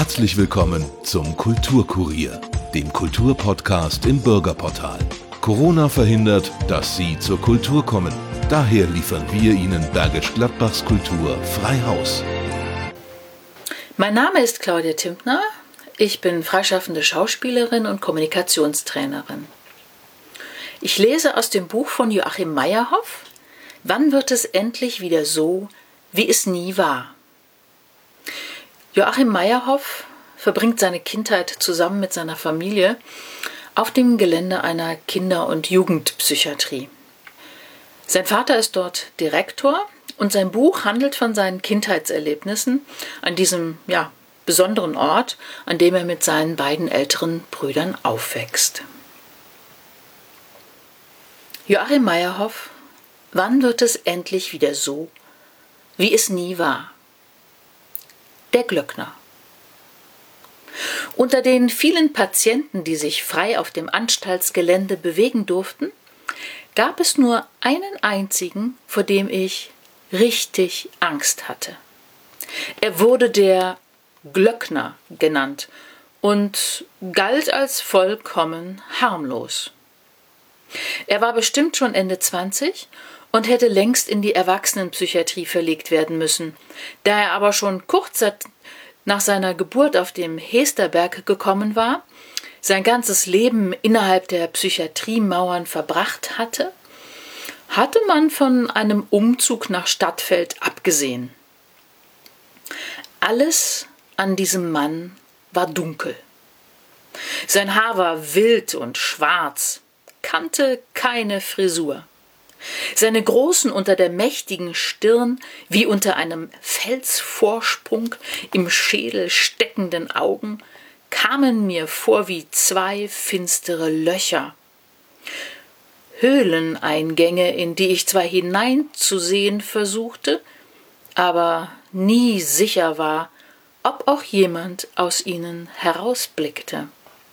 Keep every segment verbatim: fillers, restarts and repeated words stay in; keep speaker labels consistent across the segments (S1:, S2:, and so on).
S1: Herzlich willkommen zum Kulturkurier, dem Kulturpodcast im Bürgerportal. Corona verhindert, dass Sie zur Kultur kommen. Daher liefern wir Ihnen Bergisch Gladbachs Kultur frei Haus.
S2: Mein Name ist Claudia Timpner. Ich bin freischaffende Schauspielerin und Kommunikationstrainerin. Ich lese aus dem Buch von Joachim Meyerhoff, Wann wird es endlich wieder so, wie es nie war? Joachim Meyerhoff verbringt seine Kindheit zusammen mit seiner Familie auf dem Gelände einer Kinder- und Jugendpsychiatrie. Sein Vater ist dort Direktor und sein Buch handelt von seinen Kindheitserlebnissen an diesem ja, besonderen Ort, an dem er mit seinen beiden älteren Brüdern aufwächst. Joachim Meyerhoff, wann wird es endlich wieder so, wie es nie war? Der Glöckner. Unter den vielen Patienten, die sich frei auf dem Anstaltsgelände bewegen durften, gab es nur einen einzigen, vor dem ich richtig Angst hatte. Er wurde der Glöckner genannt und galt als vollkommen harmlos. Er war bestimmt schon Ende zwanzig und hätte längst in die Erwachsenenpsychiatrie verlegt werden müssen. Da er aber schon kurz nach seiner Geburt auf dem Hesterberg gekommen war, sein ganzes Leben innerhalb der Psychiatriemauern verbracht hatte, hatte man von einem Umzug nach Stadtfeld abgesehen. Alles an diesem Mann war dunkel. Sein Haar war wild und schwarz, kannte keine Frisur. Seine großen, unter der mächtigen Stirn, wie unter einem Felsvorsprung im Schädel steckenden Augen, kamen mir vor wie zwei finstere Löcher. Höhleneingänge, in die ich zwar hineinzusehen versuchte, aber nie sicher war, ob auch jemand aus ihnen herausblickte.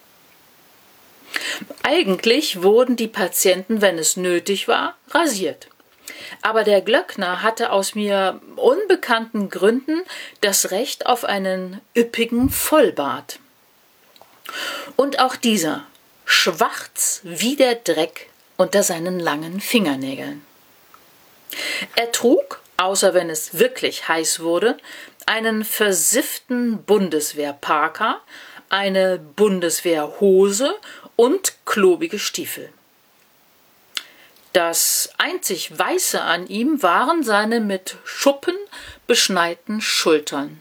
S2: Eigentlich wurden die Patienten, wenn es nötig war, rasiert. Aber der Glöckner hatte aus mir unbekannten Gründen das Recht auf einen üppigen Vollbart. Und auch dieser, schwarz wie der Dreck unter seinen langen Fingernägeln. Er trug, außer wenn es wirklich heiß wurde, einen versifften Bundeswehrparker, eine Bundeswehrhose und klobige Stiefel. Das einzig Weiße an ihm waren seine mit Schuppen beschneiten Schultern.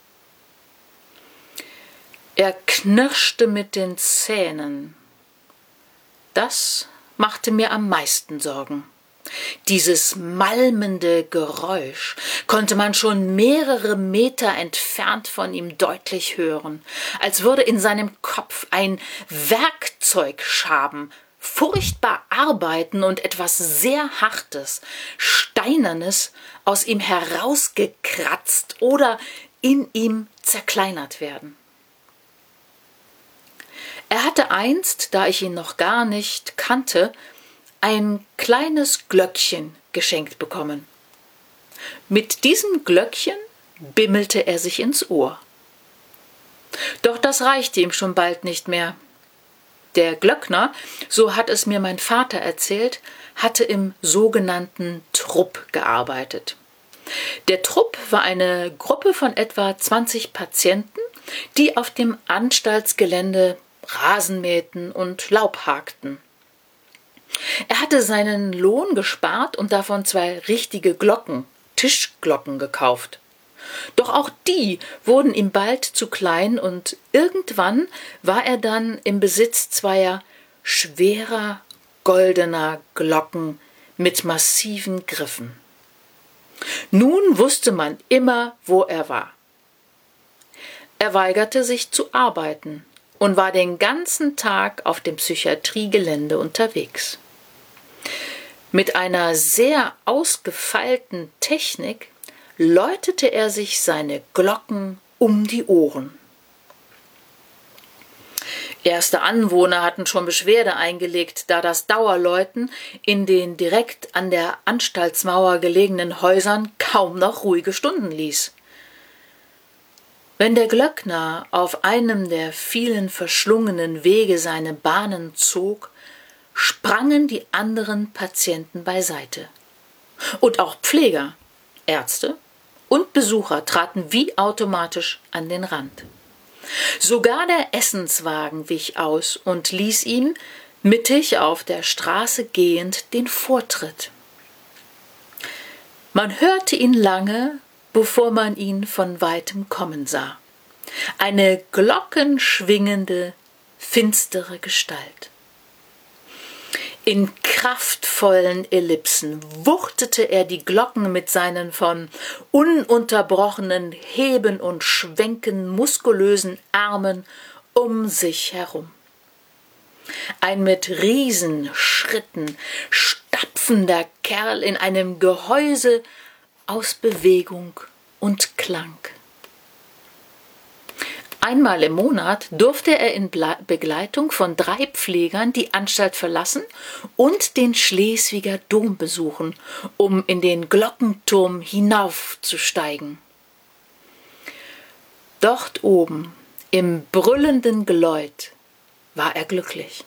S2: Er knirschte mit den Zähnen. Das machte mir am meisten Sorgen. Dieses malmende Geräusch konnte man schon mehrere Meter entfernt von ihm deutlich hören, als würde in seinem Kopf ein Werkzeugschaben furchtbar arbeiten und etwas sehr Hartes, Steinernes aus ihm herausgekratzt oder in ihm zerkleinert werden. Er hatte einst, da ich ihn noch gar nicht kannte, ein kleines Glöckchen geschenkt bekommen. Mit diesem Glöckchen bimmelte er sich ins Ohr. Doch das reichte ihm schon bald nicht mehr. Der Glöckner, so hat es mir mein Vater erzählt, hatte im sogenannten Trupp gearbeitet. Der Trupp war eine Gruppe von etwa zwanzig Patienten, die auf dem Anstaltsgelände Rasen mähten und Laub hakten. Er hatte seinen Lohn gespart und davon zwei richtige Glocken, Tischglocken, gekauft. Doch auch die wurden ihm bald zu klein und irgendwann war er dann im Besitz zweier schwerer, goldener Glocken mit massiven Griffen. Nun wusste man immer, wo er war. Er weigerte sich zu arbeiten und war den ganzen Tag auf dem Psychiatriegelände unterwegs. Mit einer sehr ausgefeilten Technik läutete er sich seine Glocken um die Ohren. Erste Anwohner hatten schon Beschwerde eingelegt, da das Dauerläuten in den direkt an der Anstaltsmauer gelegenen Häusern kaum noch ruhige Stunden ließ. Wenn der Glöckner auf einem der vielen verschlungenen Wege seine Bahnen zog, sprangen die anderen Patienten beiseite. Und auch Pfleger, Ärzte und Besucher traten wie automatisch an den Rand. Sogar der Essenswagen wich aus und ließ ihm, mittig auf der Straße gehend, den Vortritt. Man hörte ihn lange, bevor man ihn von weitem kommen sah. Eine glockenschwingende, finstere Gestalt. In kraftvollen Ellipsen wuchtete er die Glocken mit seinen von ununterbrochenen Heben und Schwenken muskulösen Armen um sich herum. Ein mit Riesenschritten stapfender Kerl in einem Gehäuse aus Bewegung und Klang. Einmal im Monat durfte er in Begleitung von drei Pflegern die Anstalt verlassen und den Schleswiger Dom besuchen, um in den Glockenturm hinaufzusteigen. Dort oben, im brüllenden Geläut, war er glücklich.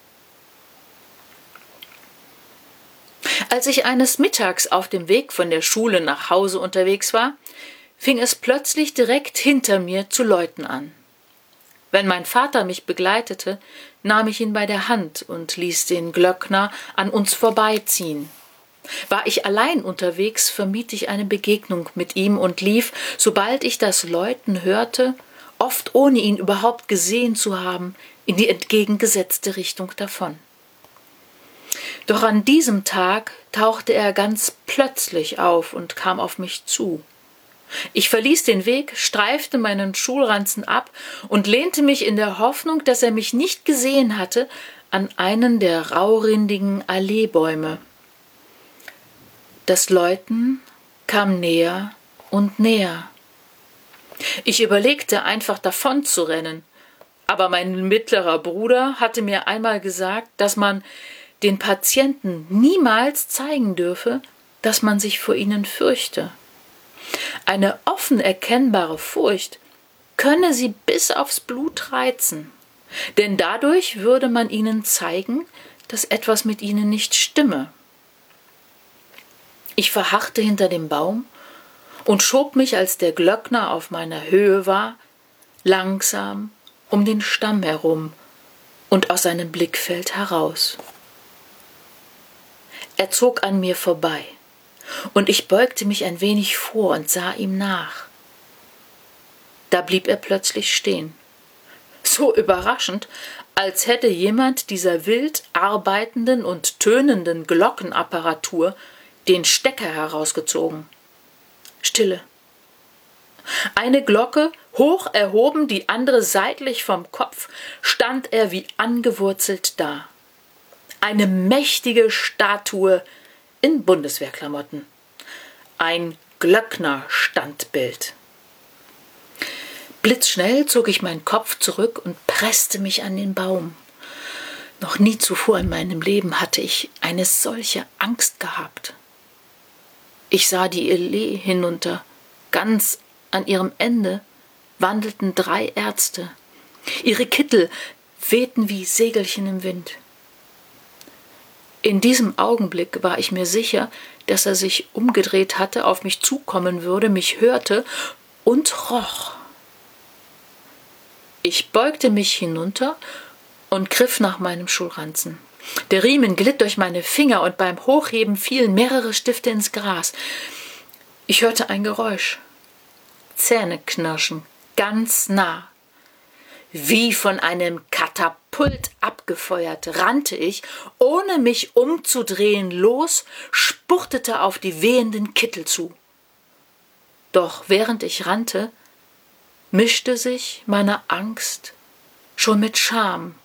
S2: Als ich eines Mittags auf dem Weg von der Schule nach Hause unterwegs war, fing es plötzlich direkt hinter mir zu läuten an. Wenn mein Vater mich begleitete, nahm ich ihn bei der Hand und ließ den Glöckner an uns vorbeiziehen. War ich allein unterwegs, vermied ich eine Begegnung mit ihm und lief, sobald ich das Läuten hörte, oft ohne ihn überhaupt gesehen zu haben, in die entgegengesetzte Richtung davon. Doch an diesem Tag tauchte er ganz plötzlich auf und kam auf mich zu. Ich verließ den Weg, streifte meinen Schulranzen ab und lehnte mich in der Hoffnung, dass er mich nicht gesehen hatte, an einen der raurindigen Alleebäume. Das Läuten kam näher und näher. Ich überlegte, einfach davon zu rennen, aber mein mittlerer Bruder hatte mir einmal gesagt, dass man den Patienten niemals zeigen dürfe, dass man sich vor ihnen fürchte. Eine offen erkennbare Furcht könne sie bis aufs Blut reizen, denn dadurch würde man ihnen zeigen, dass etwas mit ihnen nicht stimme. Ich verharrte hinter dem Baum und schob mich, als der Glöckner auf meiner Höhe war, langsam um den Stamm herum und aus seinem Blickfeld heraus. Er zog an mir vorbei. Und ich beugte mich ein wenig vor und sah ihm nach. Da blieb er plötzlich stehen. So überraschend, als hätte jemand dieser wild arbeitenden und tönenden Glockenapparatur den Stecker herausgezogen. Stille. Eine Glocke, hoch erhoben, die andere seitlich vom Kopf, stand er wie angewurzelt da. Eine mächtige Statue in Bundeswehrklamotten. Ein Glöckner-Standbild. Blitzschnell zog ich meinen Kopf zurück und presste mich an den Baum. Noch nie zuvor in meinem Leben hatte ich eine solche Angst gehabt. Ich sah die Allee hinunter. Ganz an ihrem Ende wandelten drei Ärzte. Ihre Kittel wehten wie Segelchen im Wind. In diesem Augenblick war ich mir sicher, dass er sich umgedreht hatte, auf mich zukommen würde, mich hörte und roch. Ich beugte mich hinunter und griff nach meinem Schulranzen. Der Riemen glitt durch meine Finger und beim Hochheben fielen mehrere Stifte ins Gras. Ich hörte ein Geräusch. Zähne knirschen, ganz nah. Wie von einem Katapult abgefeuert, rannte ich, ohne mich umzudrehen, los, spurtete auf die wehenden Kittel zu. Doch während ich rannte, mischte sich meine Angst schon mit Scham.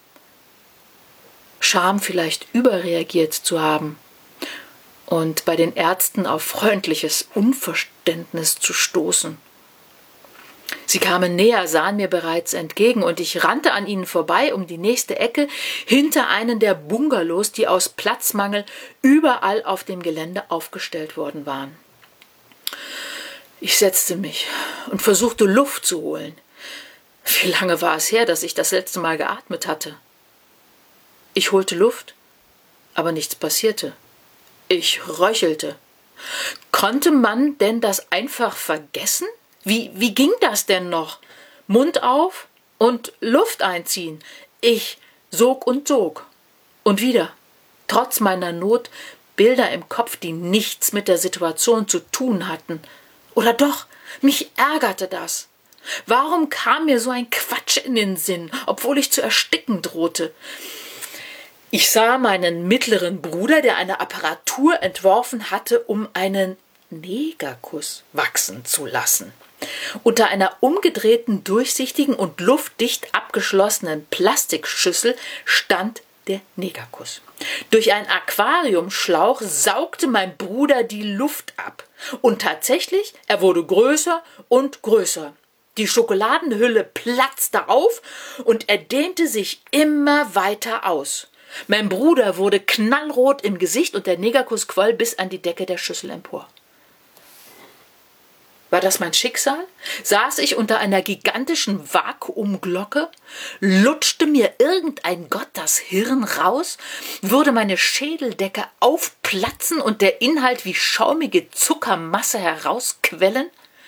S2: Scham, vielleicht überreagiert zu haben und bei den Ärzten auf freundliches Unverständnis zu stoßen. Sie kamen näher, sahen mir bereits entgegen, und ich rannte an ihnen vorbei um die nächste Ecke, hinter einen der Bungalows, die aus Platzmangel überall auf dem Gelände aufgestellt worden waren. Ich setzte mich und versuchte Luft zu holen. Wie lange war es her, dass ich das letzte Mal geatmet hatte? Ich holte Luft, aber nichts passierte. Ich röchelte. Konnte man denn das einfach vergessen? Wie, wie ging das denn noch? Mund auf und Luft einziehen. Ich sog und sog. Und wieder, trotz meiner Not, Bilder im Kopf, die nichts mit der Situation zu tun hatten. Oder doch, mich ärgerte das. Warum kam mir so ein Quatsch in den Sinn, obwohl ich zu ersticken drohte? Ich sah meinen mittleren Bruder, der eine Apparatur entworfen hatte, um einen Negerkuss wachsen zu lassen. Unter einer umgedrehten, durchsichtigen und luftdicht abgeschlossenen Plastikschüssel stand der Negerkuss. Durch einen Aquariumschlauch saugte mein Bruder die Luft ab. Und tatsächlich, er wurde größer und größer. Die Schokoladenhülle platzte auf und er dehnte sich immer weiter aus. Mein Bruder wurde knallrot im Gesicht und der Negerkuss quoll bis an die Decke der Schüssel empor. War das mein Schicksal? Saß ich unter einer gigantischen Vakuumglocke? Lutschte mir irgendein Gott das Hirn raus? Würde meine Schädeldecke aufplatzen und der Inhalt wie schaumige Zuckermasse herausquellen?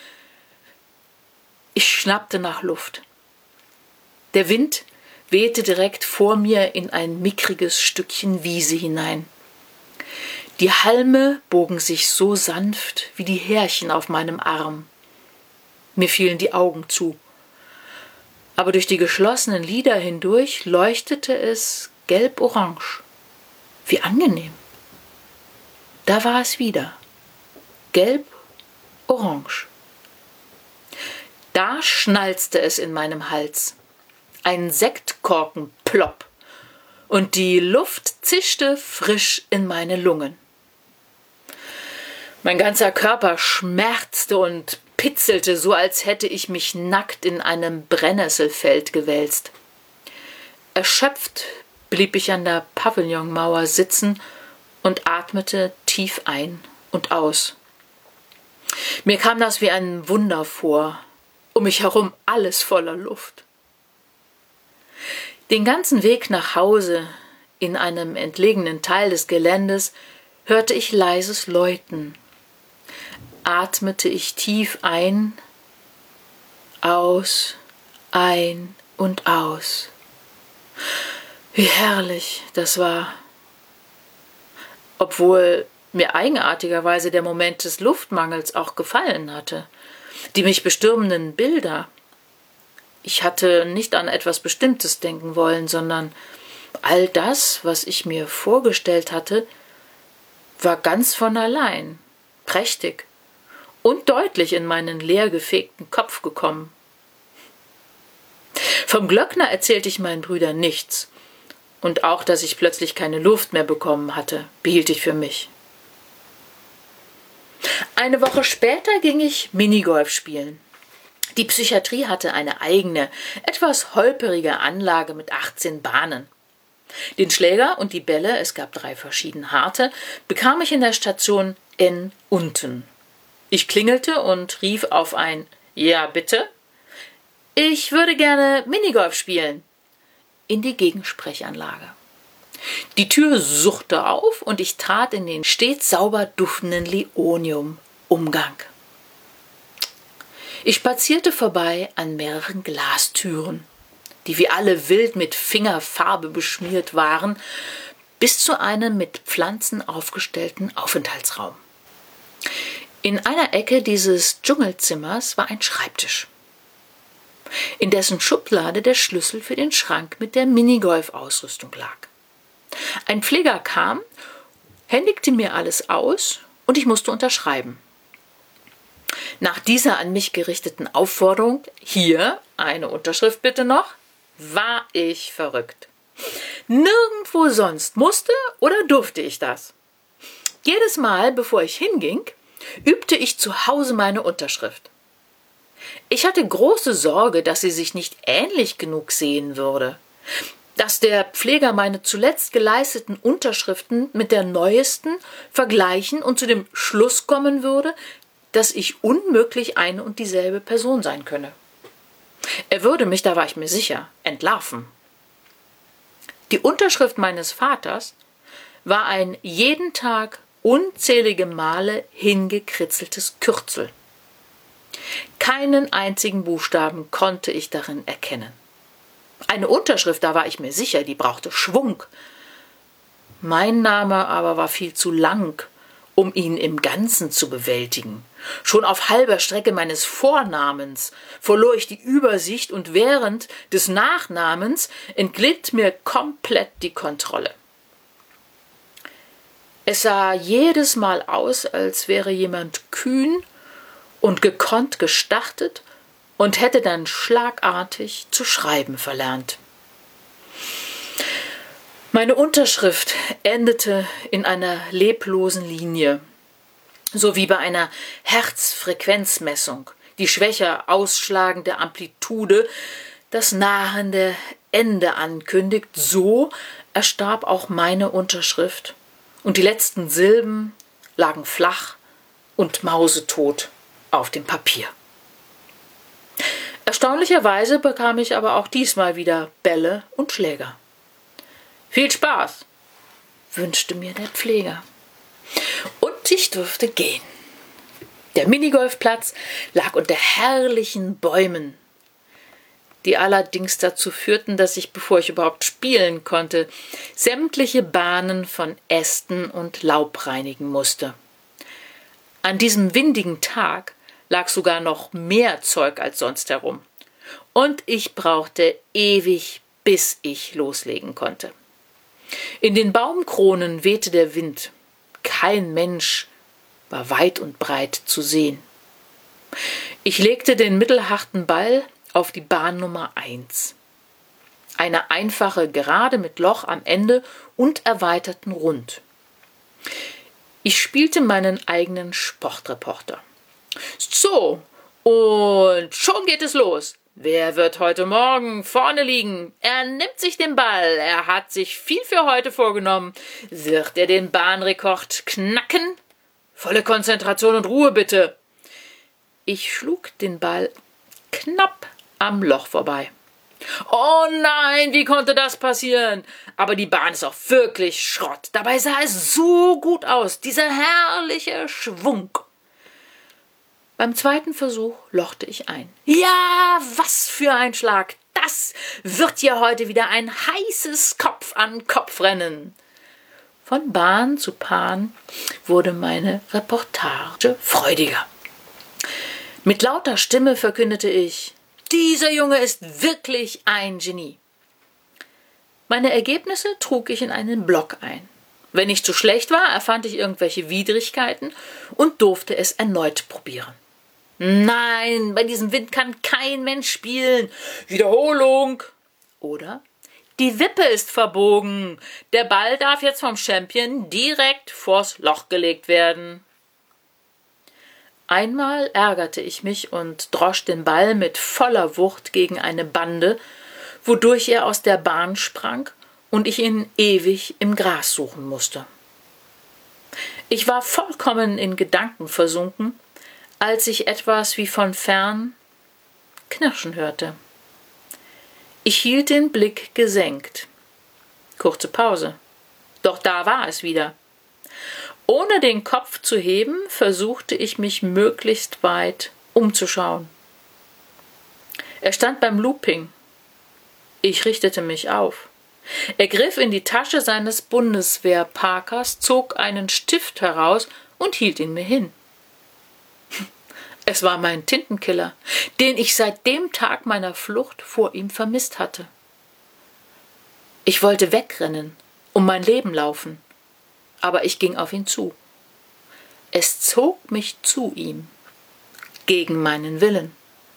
S2: Ich schnappte nach Luft. Der Wind wehte direkt vor mir in ein mickriges Stückchen Wiese hinein. Die Halme bogen sich so sanft wie die Härchen auf meinem Arm. Mir fielen die Augen zu. Aber durch die geschlossenen Lider hindurch leuchtete es gelb-orange. Wie angenehm. Da war es wieder. Gelb-orange. Da schnalzte es in meinem Hals. Ein Sektkorken plopp. Und die Luft zischte frisch in meine Lungen. Mein ganzer Körper schmerzte und pitzelte, so als hätte ich mich nackt in einem Brennnesselfeld gewälzt. Erschöpft blieb ich an der Pavillonmauer sitzen und atmete tief ein und aus. Mir kam das wie ein Wunder vor, um mich herum alles voller Luft. Den ganzen Weg nach Hause, in einem entlegenen Teil des Geländes, hörte ich leises Läuten. Atmete ich tief ein, aus, ein und aus. Wie herrlich das war. Obwohl mir eigenartigerweise der Moment des Luftmangels auch gefallen hatte. Die mich bestürmenden Bilder. Ich hatte nicht an etwas Bestimmtes denken wollen, sondern all das, was ich mir vorgestellt hatte, war ganz von allein, prächtig und deutlich in meinen leer gefegten Kopf gekommen. Vom Glöckner erzählte ich meinen Brüdern nichts, und auch, dass ich plötzlich keine Luft mehr bekommen hatte, behielt ich für mich. Eine Woche später ging ich Minigolf spielen. Die Psychiatrie hatte eine eigene, etwas holperige Anlage mit achtzehn Bahnen. Den Schläger und die Bälle, es gab drei verschieden harte, bekam ich in der Station N unten. Ich klingelte und rief auf ein »Ja, bitte?« »Ich würde gerne Minigolf spielen«, in die Gegensprechanlage. Die Tür suchte auf und ich trat in den stets sauber duftenden Leonium-Umgang. Ich spazierte vorbei an mehreren Glastüren, die wie alle wild mit Fingerfarbe beschmiert waren, bis zu einem mit Pflanzen aufgestellten Aufenthaltsraum. In einer Ecke dieses Dschungelzimmers war ein Schreibtisch, in dessen Schublade der Schlüssel für den Schrank mit der Minigolf-Ausrüstung lag. Ein Pfleger kam, händigte mir alles aus und ich musste unterschreiben. Nach dieser an mich gerichteten Aufforderung, hier eine Unterschrift bitte noch, war ich verrückt. Nirgendwo sonst musste oder durfte ich das. Jedes Mal, bevor ich hinging, übte ich zu Hause meine Unterschrift. Ich hatte große Sorge, dass sie sich nicht ähnlich genug sehen würde, dass der Pfleger meine zuletzt geleisteten Unterschriften mit der neuesten vergleichen und zu dem Schluss kommen würde, dass ich unmöglich eine und dieselbe Person sein könne. Er würde mich, da war ich mir sicher, entlarven. Die Unterschrift meines Vaters war ein jeden Tag unzählige Male hingekritzeltes Kürzel. Keinen einzigen Buchstaben konnte ich darin erkennen. Eine Unterschrift, da war ich mir sicher, die brauchte Schwung. Mein Name aber war viel zu lang, um ihn im Ganzen zu bewältigen. Schon auf halber Strecke meines Vornamens verlor ich die Übersicht und während des Nachnamens entglitt mir komplett die Kontrolle. Es sah jedes Mal aus, als wäre jemand kühn und gekonnt gestartet und hätte dann schlagartig zu schreiben verlernt. Meine Unterschrift endete in einer leblosen Linie, so wie bei einer Herzfrequenzmessung, die schwächer ausschlagende Amplitude das nahende Ende ankündigt. So erstarb auch meine Unterschrift, und die letzten Silben lagen flach und mausetot auf dem Papier. Erstaunlicherweise bekam ich aber auch diesmal wieder Bälle und Schläger. »Viel Spaß«, wünschte mir der Pfleger. Und ich durfte gehen. Der Minigolfplatz lag unter herrlichen Bäumen, die allerdings dazu führten, dass ich, bevor ich überhaupt spielen konnte, sämtliche Bahnen von Ästen und Laub reinigen musste. An diesem windigen Tag lag sogar noch mehr Zeug als sonst herum. Und ich brauchte ewig, bis ich loslegen konnte. In den Baumkronen wehte der Wind. Kein Mensch war weit und breit zu sehen. Ich legte den mittelharten Ball auf die Bahn Nummer eins. Eine einfache Gerade mit Loch am Ende und erweiterten Rund. Ich spielte meinen eigenen Sportreporter. So, und schon geht es los. Wer wird heute Morgen vorne liegen? Er nimmt sich den Ball. Er hat sich viel für heute vorgenommen. Wird er den Bahnrekord knacken? Volle Konzentration und Ruhe bitte. Ich schlug den Ball knapp am Loch vorbei. Oh nein, wie konnte das passieren? Aber die Bahn ist auch wirklich Schrott. Dabei sah es so gut aus, dieser herrliche Schwung. Beim zweiten Versuch lochte ich ein. Ja, was für ein Schlag! Das wird ja heute wieder ein heißes Kopf-an-Kopf-Rennen. Von Bahn zu Bahn wurde meine Reportage freudiger. Mit lauter Stimme verkündete ich: Dieser Junge ist wirklich ein Genie. Meine Ergebnisse trug ich in einen Blog ein. Wenn ich zu schlecht war, erfand ich irgendwelche Widrigkeiten und durfte es erneut probieren. Nein, bei diesem Wind kann kein Mensch spielen. Wiederholung. Oder: Die Wippe ist verbogen. Der Ball darf jetzt vom Champion direkt vors Loch gelegt werden. Einmal ärgerte ich mich und drosch den Ball mit voller Wucht gegen eine Bande, wodurch er aus der Bahn sprang und ich ihn ewig im Gras suchen musste. Ich war vollkommen in Gedanken versunken, als ich etwas wie von fern Knirschen hörte. Ich hielt den Blick gesenkt. Kurze Pause. Doch da war es wieder. Ohne den Kopf zu heben, versuchte ich mich möglichst weit umzuschauen. Er stand beim Looping. Ich richtete mich auf. Er griff in die Tasche seines Bundeswehrparkers, zog einen Stift heraus und hielt ihn mir hin. Es war mein Tintenkiller, den ich seit dem Tag meiner Flucht vor ihm vermisst hatte. Ich wollte wegrennen, um mein Leben laufen, aber ich ging auf ihn zu. Es zog mich zu ihm, gegen meinen Willen.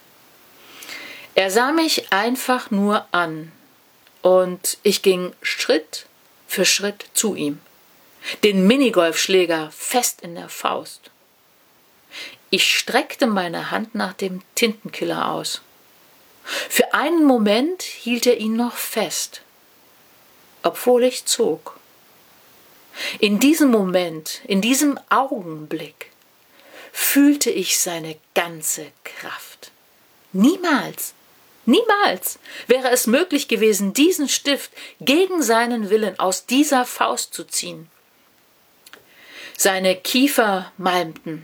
S2: Er sah mich einfach nur an, und ich ging Schritt für Schritt zu ihm, den Minigolfschläger fest in der Faust. Ich streckte meine Hand nach dem Tintenkiller aus. Für einen Moment hielt er ihn noch fest, obwohl ich zog. In diesem Moment, in diesem Augenblick, fühlte ich seine ganze Kraft. Niemals, Niemals wäre es möglich gewesen, diesen Stift gegen seinen Willen aus dieser Faust zu ziehen. Seine Kiefer malmten.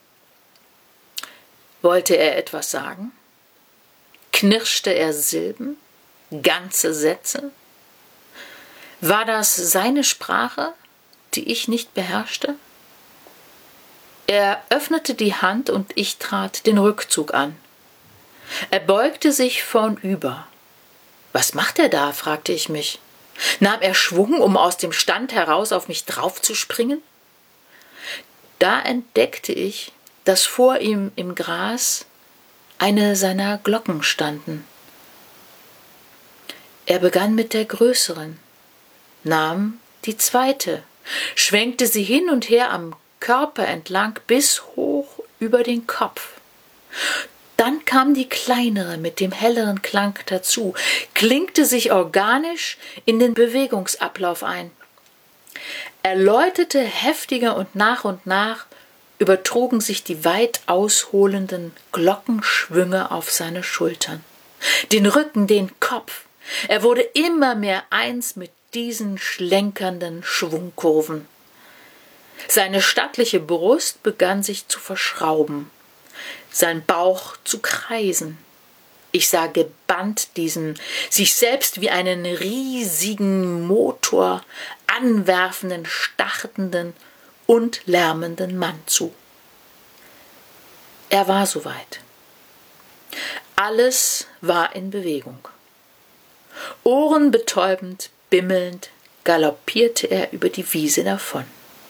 S2: Wollte er etwas sagen? Knirschte er Silben, ganze Sätze? War das seine Sprache, die ich nicht beherrschte? Er öffnete die Hand und ich trat den Rückzug an. Er beugte sich vornüber. Was macht er da? Fragte ich mich. Nahm er Schwung, um aus dem Stand heraus auf mich draufzuspringen? Da entdeckte ich, dass vor ihm im Gras eine seiner Glocken standen. Er begann mit der größeren, nahm die zweite, schwenkte sie hin und her am Körper entlang bis hoch über den Kopf. Dann kam die kleinere mit dem helleren Klang dazu, klinkte sich organisch in den Bewegungsablauf ein. Er läutete heftiger und nach und nach übertrugen sich die weit ausholenden Glockenschwünge auf seine Schultern, den Rücken, den Kopf. Er wurde immer mehr eins mit diesen schlenkernden Schwungkurven. Seine stattliche Brust begann sich zu verschrauben, sein Bauch zu kreisen. Ich sah gebannt diesem sich selbst wie einen riesigen Motor anwerfenden, startenden und lärmenden Mann zu. Er war soweit. Alles war in Bewegung. Ohrenbetäubend, bimmelnd galoppierte er über die Wiese davon.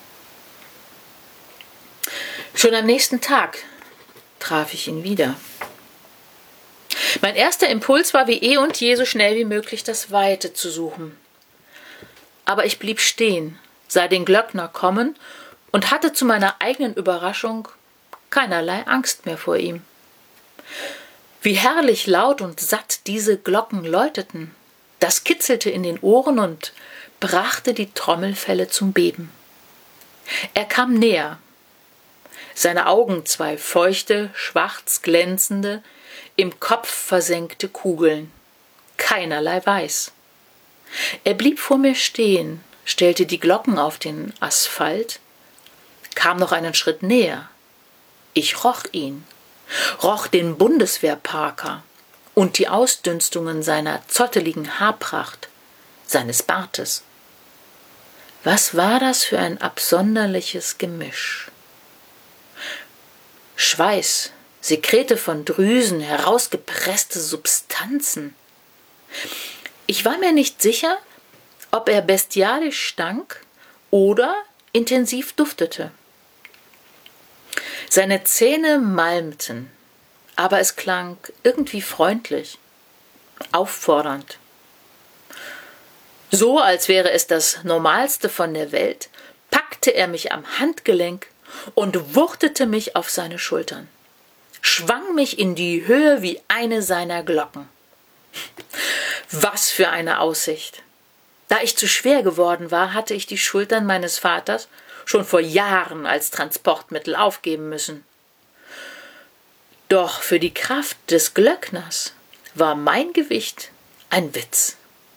S2: Schon am nächsten Tag traf ich ihn wieder. Mein erster Impuls war wie eh und je so schnell wie möglich das Weite zu suchen. Aber ich blieb stehen, sah den Glöckner kommen und hatte zu meiner eigenen Überraschung keinerlei Angst mehr vor ihm. Wie herrlich laut und satt diese Glocken läuteten, das kitzelte in den Ohren und brachte die Trommelfelle zum Beben. Er kam näher. Seine Augen zwei feuchte, schwarz glänzende, im Kopf versenkte Kugeln, keinerlei Weiß. Er blieb vor mir stehen, stellte die Glocken auf den Asphalt, kam noch einen Schritt näher. Ich roch ihn, roch den Bundeswehrparker und die Ausdünstungen seiner zotteligen Haarpracht, seines Bartes. Was war das für ein absonderliches Gemisch? Schweiß, Sekrete von Drüsen, herausgepresste Substanzen. Ich war mir nicht sicher, ob er bestialisch stank oder intensiv duftete. Seine Zähne malmten, aber es klang irgendwie freundlich, auffordernd. So, als wäre es das Normalste von der Welt, packte er mich am Handgelenk und wuchtete mich auf seine Schultern, schwang mich in die Höhe wie eine seiner Glocken. Was für eine Aussicht! Da ich zu schwer geworden war, hatte ich die Schultern meines Vaters schon vor Jahren als Transportmittel aufgeben müssen. Doch für die Kraft des Glöckners war mein Gewicht ein Witz.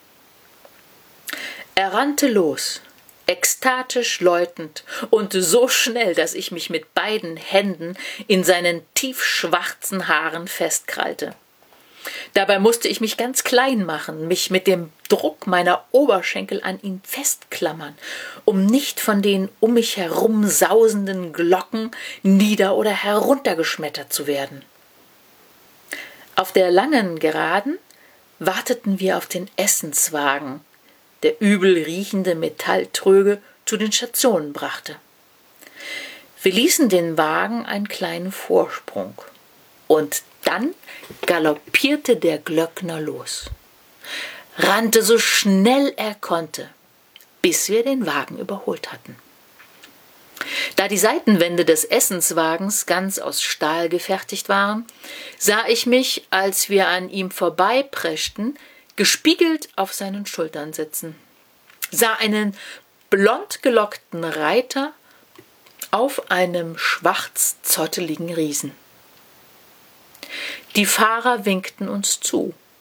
S2: Er rannte los, ekstatisch läutend und so schnell, dass ich mich mit beiden Händen in seinen tiefschwarzen Haaren festkrallte. Dabei musste ich mich ganz klein machen, mich mit dem Druck meiner Oberschenkel an ihn festklammern, um nicht von den um mich herum sausenden Glocken nieder- oder heruntergeschmettert zu werden. Auf der langen Geraden warteten wir auf den Essenswagen, der übel riechende Metalltröge zu den Stationen brachte. Wir ließen den Wagen einen kleinen Vorsprung, und dann galoppierte der Glöckner los, rannte so schnell er konnte, bis wir den Wagen überholt hatten. Da die Seitenwände des Essenswagens ganz aus Stahl gefertigt waren, sah ich mich, als wir an ihm vorbeipreschten, gespiegelt auf seinen Schultern sitzen, sah einen blond gelockten Reiter auf einem schwarz zotteligen Riesen. Die Fahrer winkten uns zu,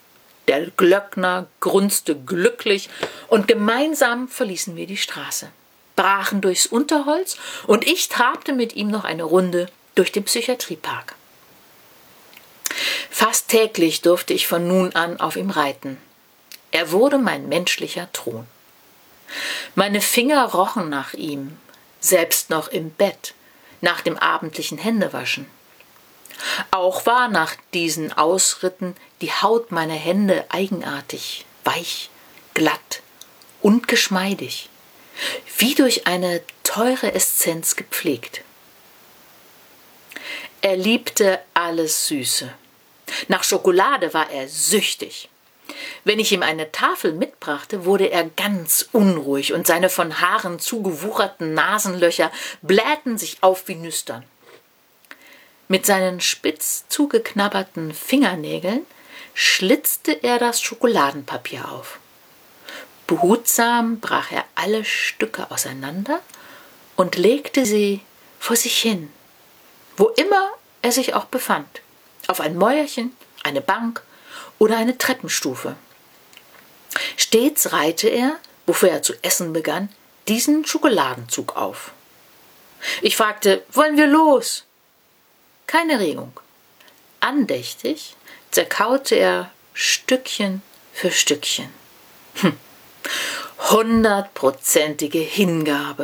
S2: Der Glöckner grunzte glücklich und gemeinsam verließen wir die Straße, brachen durchs Unterholz und ich trabte mit ihm noch eine Runde durch den Psychiatriepark. Fast täglich durfte ich von nun an auf ihm reiten. Er wurde mein menschlicher Thron. Meine Finger rochen nach ihm, selbst noch im Bett, nach dem abendlichen Händewaschen. Auch war nach diesen Ausritten die Haut meiner Hände eigenartig, weich, glatt und geschmeidig, wie durch eine teure Essenz gepflegt. Er liebte alles Süße. Nach Schokolade war er süchtig. Wenn ich ihm eine Tafel mitbrachte, wurde er ganz unruhig und seine von Haaren zugewucherten Nasenlöcher blähten sich auf wie Nüstern. Mit seinen spitz zugeknabberten Fingernägeln schlitzte er das Schokoladenpapier auf. Behutsam brach er alle Stücke auseinander und legte sie vor sich hin, wo immer er sich auch befand, auf ein Mäuerchen, eine Bank oder eine Treppenstufe. Stets reihte er, bevor er zu essen begann, diesen Schokoladenzug auf. Ich fragte, wollen wir los? Keine Regung. Andächtig zerkaute er Stückchen für Stückchen. Hm. Hundertprozentige Hingabe.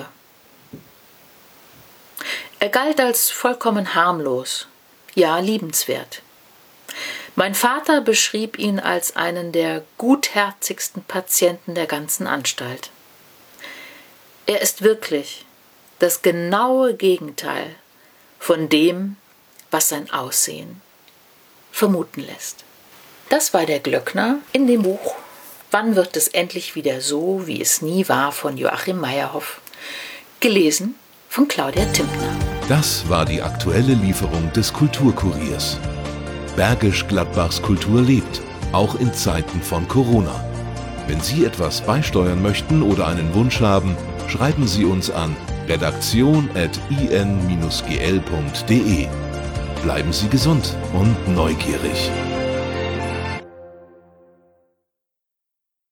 S2: Er galt als vollkommen harmlos, ja liebenswert. Mein Vater beschrieb ihn als einen der gutherzigsten Patienten der ganzen Anstalt. Er ist wirklich das genaue Gegenteil von dem, was sein Aussehen vermuten lässt. Das war der Glöckner in dem Buch »Wann wird es endlich wieder so, wie es nie war« von Joachim Meyerhoff, gelesen von Claudia Timpner.
S1: Das war die aktuelle Lieferung des Kulturkuriers. Bergisch Gladbachs Kultur lebt, auch in Zeiten von Corona. Wenn Sie etwas beisteuern möchten oder einen Wunsch haben, schreiben Sie uns an redaktion at i n dash g l punkt d e. Bleiben Sie gesund und neugierig.